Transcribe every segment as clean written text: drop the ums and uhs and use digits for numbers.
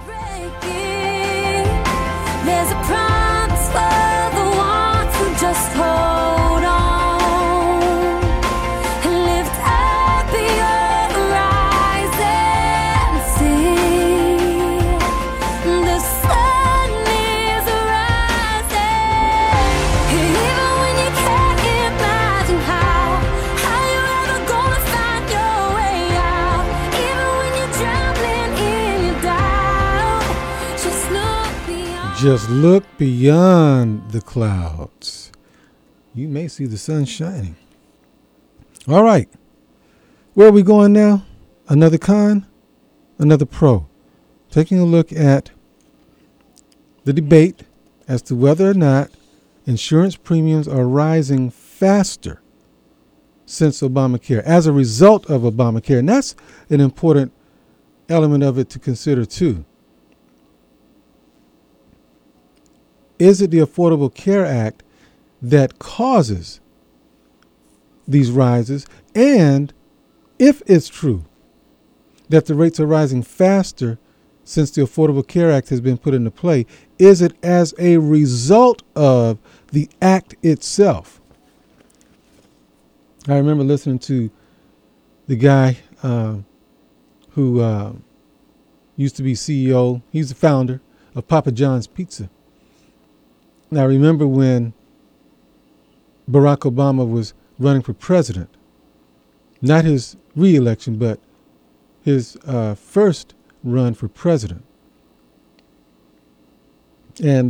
There's a promise for the ones who just hold on and lift up your eyes and see the sun is rising. Even when you can't imagine how you're ever gonna find your way out. Even when you're drowning in your doubt, just look beyond. Just look beyond the clouds. You may see the sun shining. All right. Where are we going now? Another con, another pro. Taking a look at the debate as to whether or not insurance premiums are rising faster since Obamacare, as a result of Obamacare. And that's an important element of it to consider too. Is it the Affordable Care Act that causes these rises? And if it's true that the rates are rising faster since the Affordable Care Act has been put into play, is it as a result of the act itself? I remember listening to the guy who used to be CEO. He's the founder of Papa John's Pizza. Now, remember when Barack Obama was running for president, not his re-election, but his first run for president. And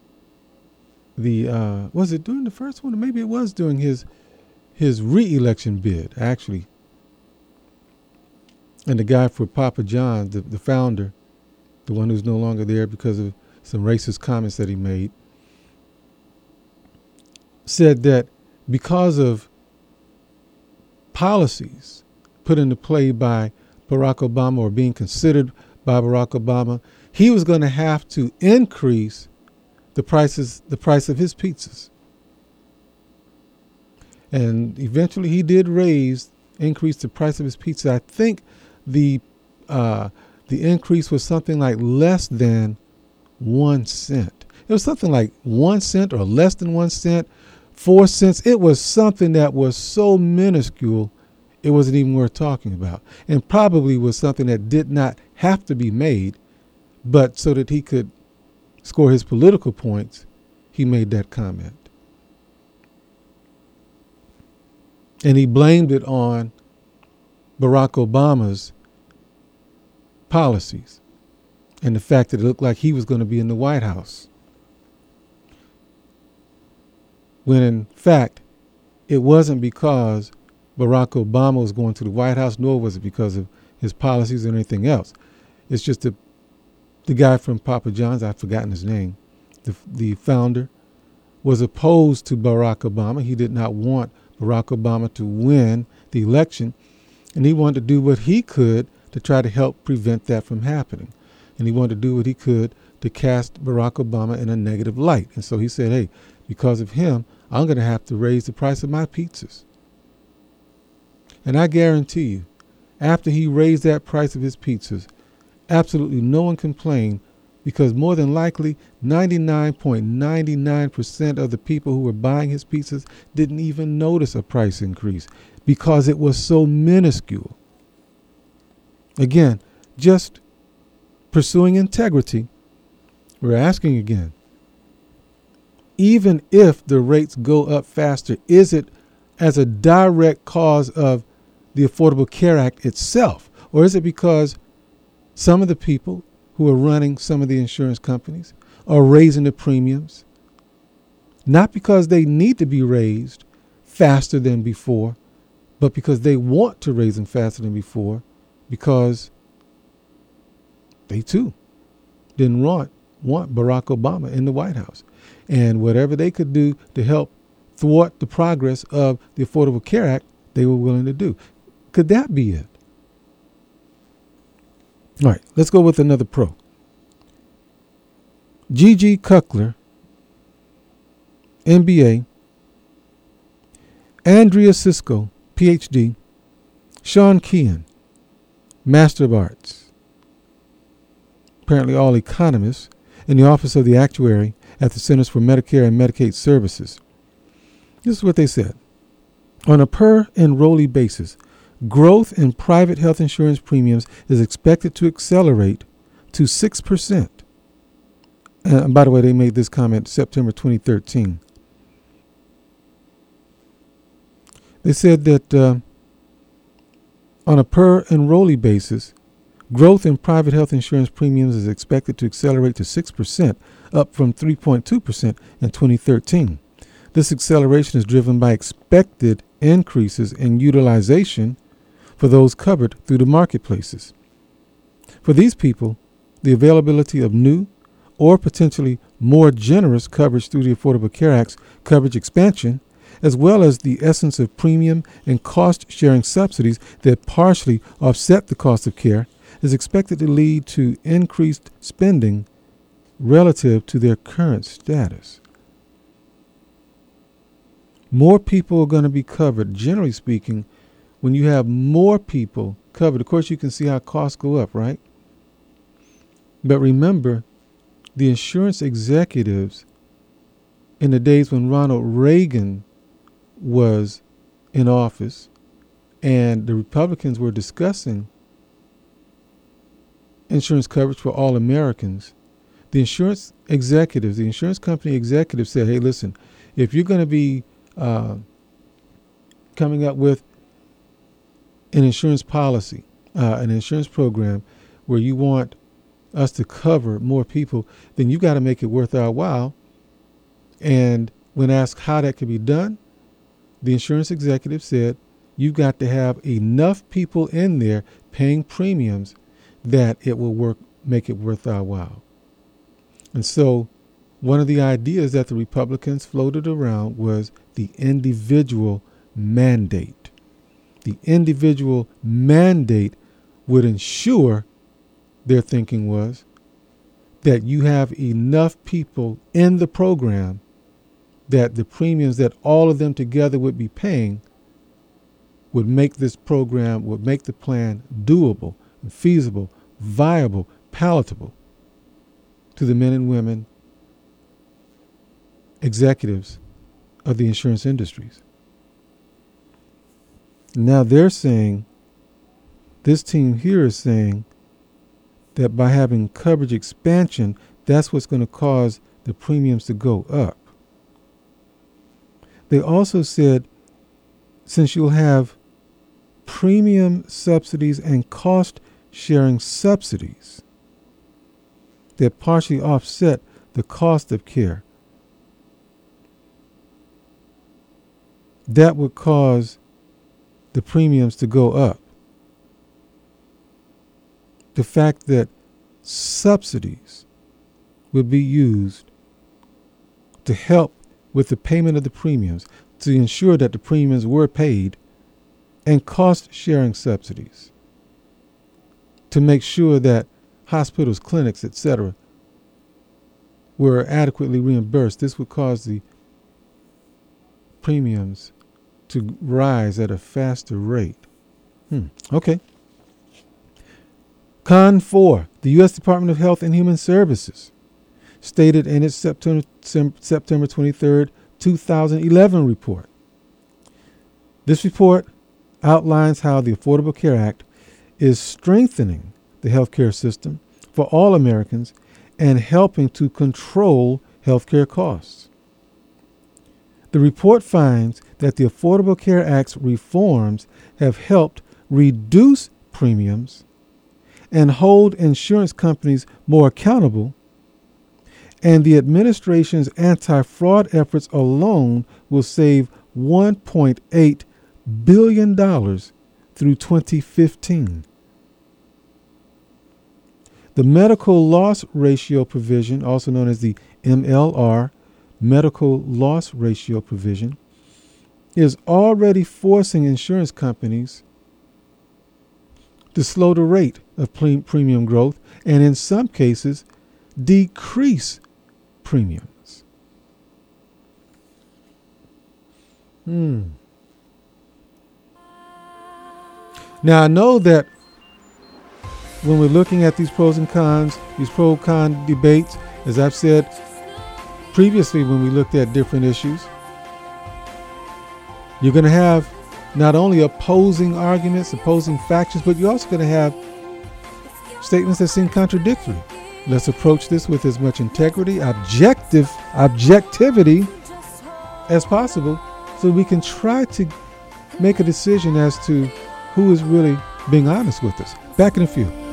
was it during the first one? Or maybe it was during his re-election bid, actually. And the guy for Papa John's, the founder, the one who's no longer there because of some racist comments that he made, said that because of policies put into play by Barack Obama or being considered by Barack Obama, he was going to have to increase the price of his pizzas. And eventually he did increase the price of his pizza. I think the increase was something like less than 1 cent. It was something like 1 cent or less than 1 cent. 4 cents. It was something that was so minuscule, it wasn't even worth talking about. And probably was something that did not have to be made, but so that he could score his political points, he made that comment. And he blamed it on Barack Obama's policies and the fact that it looked like he was going to be in the White House, when in fact it wasn't because Barack Obama was going to the White House, nor was it because of his policies or anything else. It's just the guy from Papa John's, I've forgotten his name, the founder, was opposed to Barack Obama. He did not want Barack Obama to win the election, and he wanted to do what he could to try to help prevent that from happening. And he wanted to do what he could to cast Barack Obama in a negative light. And so he said, hey, because of him, I'm going to have to raise the price of my pizzas. And I guarantee you, after he raised that price of his pizzas, absolutely no one complained, because more than likely 99.99% of the people who were buying his pizzas didn't even notice a price increase because it was so minuscule. Again, just pursuing integrity, we're asking again, even if the rates go up faster, is it as a direct cause of the Affordable Care Act itself? Or is it because some of the people who are running some of the insurance companies are raising the premiums, not because they need to be raised faster than before, but because they want to raise them faster than before, because they too didn't want Barack Obama in the White House. And whatever they could do to help thwart the progress of the Affordable Care Act, they were willing to do. Could that be it? All right, let's go with another pro. Gigi Kuckler, MBA, Andrea Sisko, PhD, Sean Kean, Master of Arts. apparently all economists, in the Office of the Actuary at the Centers for Medicare and Medicaid Services. This is what they said. On a per enrollee basis, growth in private health insurance premiums is expected to accelerate to 6%. And by the way, they made this comment September 2013. They said that on a per enrollee basis, growth in private health insurance premiums is expected to accelerate to 6%, up from 3.2% in 2013. This acceleration is driven by expected increases in utilization for those covered through the marketplaces. For these people, the availability of new or potentially more generous coverage through the Affordable Care Act's coverage expansion, as well as the essence of premium and cost-sharing subsidies that partially offset the cost of care, is expected to lead to increased spending relative to their current status. More people are going to be covered, generally speaking, when you have more people covered. Of course, you can see how costs go up, right? But remember, the insurance executives in the days when Ronald Reagan was in office and the Republicans were discussing insurance coverage for all Americans, the insurance executives, the insurance company executives said, hey, listen, if you're going to be coming up with an insurance policy, an insurance program where you want us to cover more people, then you got to make it worth our while. And when asked how that could be done, the insurance executive said, you've got to have enough people in there paying premiums that it will make it worth our while. And so one of the ideas that the Republicans floated around was the individual mandate. The individual mandate would ensure, their thinking was, that you have enough people in the program that the premiums that all of them together would be paying would make this program, would make the plan doable, feasible, viable, palatable to the men and women executives of the insurance industries. Now they're saying, this team here is saying that by having coverage expansion, that's what's going to cause the premiums to go up. They also said, since you'll have premium subsidies and cost-sharing subsidies that partially offset the cost of care, that would cause the premiums to go up. The fact that subsidies would be used to help with the payment of the premiums, to ensure that the premiums were paid, and cost-sharing subsidies to make sure that hospitals, clinics, etc., were adequately reimbursed. This would cause the premiums to rise at a faster rate. Okay. Con 4, the U.S. Department of Health and Human Services stated in its September 23rd, 2011 report. This report outlines how the Affordable Care Act is strengthening the healthcare system for all Americans and helping to control healthcare costs. The report finds that the Affordable Care Act's reforms have helped reduce premiums and hold insurance companies more accountable, and the administration's anti-fraud efforts alone will save $1.8 billion through 2015. The medical loss ratio provision, also known as the MLR, medical loss ratio provision, is already forcing insurance companies to slow the rate of premium growth and in some cases decrease premiums. Now I know that when we're looking at these pros and cons, these pro-con debates, as I've said previously when we looked at different issues, you're going to have not only opposing arguments, opposing factions, but you're also going to have statements that seem contradictory. Let's approach this with as much integrity, objectivity as possible, so we can try to make a decision as to who is really being honest with us. Back in a few.